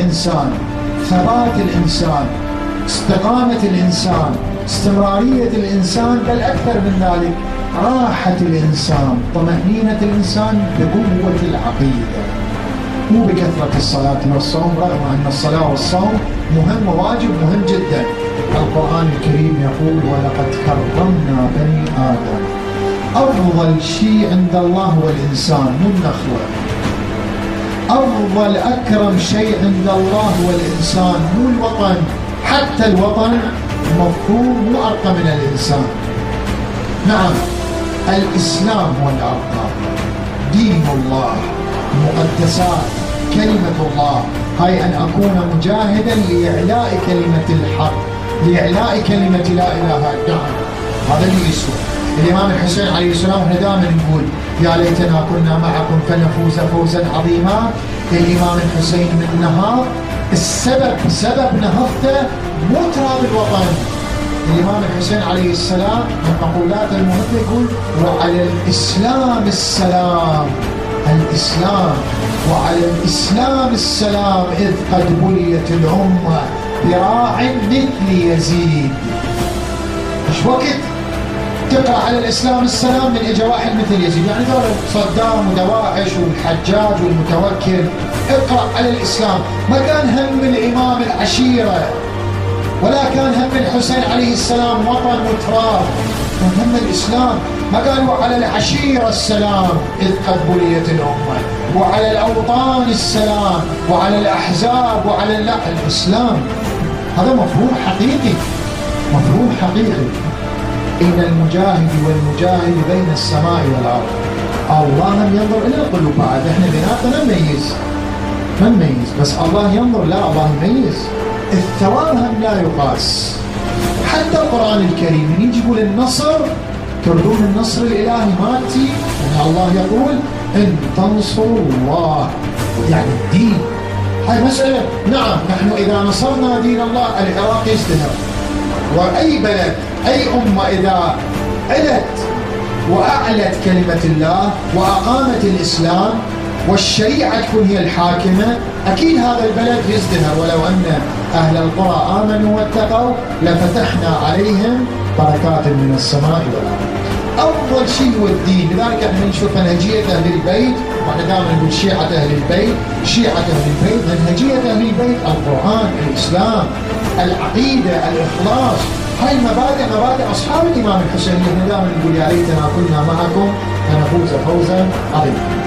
الإنسان، ثبات الإنسان، استقامة الإنسان، استمرارية الإنسان، بل أكثر من ذلك راحة الإنسان، طمأنينة الإنسان بقوة العقيدة، مو بكثرة الصلاة والصوم، رغم أن الصلاة والصوم مهم وواجب مهم جدا. القرآن الكريم يقول: ولقد كرمنا بني آدم. أفضل شيء عند الله هو الإنسان، مو النخلة. أفضل أكرم شيء عند الله هو الإنسان، مو الوطن. حتى الوطن مفهوم مو أرقى من الإنسان. نعم، الإسلام هو الأرقى، دين الله، مقدسات، كلمة الله. هاي أن أكون مجاهدا لإعلاء كلمة الحق، لإعلاء كلمة لا إله إلا الله. هذا اللي يسوى. الإمام الحسين عليه السلام احنا دائما نقول: يا ليتنا كنا معكم فنفوز فوزا عظيما. الإمام الحسين من نهار سبب نهضته مو تراب الوطن. الإمام الحسين عليه السلام من مقولات المهمة يقول: وعلى الإسلام السلام، الإسلام، وعلى الإسلام السلام، إذ قد بليت الأمة براع مثل يزيد. مش وقت تقرأ على الإسلام السلام من إجا واحد مثل يزيد، يعني دول صدام ودواعش والحجاج والمتوكل. اقرأ على الإسلام. ما كان هم الإمام العشيرة، ولا كان هم الحسين عليه السلام وطن وتراب، كان هم الإسلام. ما قالوا على العشيرة السلام إذ قد بليت الأمة، وعلى الأوطان السلام، وعلى الأحزاب، وعلى الإسلام. هذا مفهوم حقيقي، مفهوم حقيقي. إن المجاهد والمجاهد بين السماء والأرض. الله لم ينظر إلى القلوب. بعد احنا بيناتنا ما نميز، بس الله ينظر، لا، الله يميز. الثواب هم لا يقاس. حتى القرآن الكريم من يجي يقول النصر، تردون النصر الإلهي ماتي، يعني الله يقول: إن تنصروا الله، يعني الدين. هاي مسألة. نعم، نحن إذا نصرنا دين الله العراق يزدهر، وأي بلد، أي أمة إذا علت وأعلت كلمة الله وأقامت الإسلام والشريعة تكون هي الحاكمة، أكيد هذا البلد يزدهر. ولو أن أهل القرى آمنوا واتقوا لفتحنا عليهم بركات من السماء والأرض. أفضل شيء هو الدين. لذلك احنا نشوف منهجية أهل البيت، واحنا دائما نقول شيعة أهل البيت، شيعة أهل البيت. منهجية أهل البيت القرآن، الإسلام، العقيدة، الإخلاص. هاي مبادئ أصحاب الإمام الحسين. احنا دائما نقول: يا ليتنا كنا معكم فنفوز فوزا عظيما.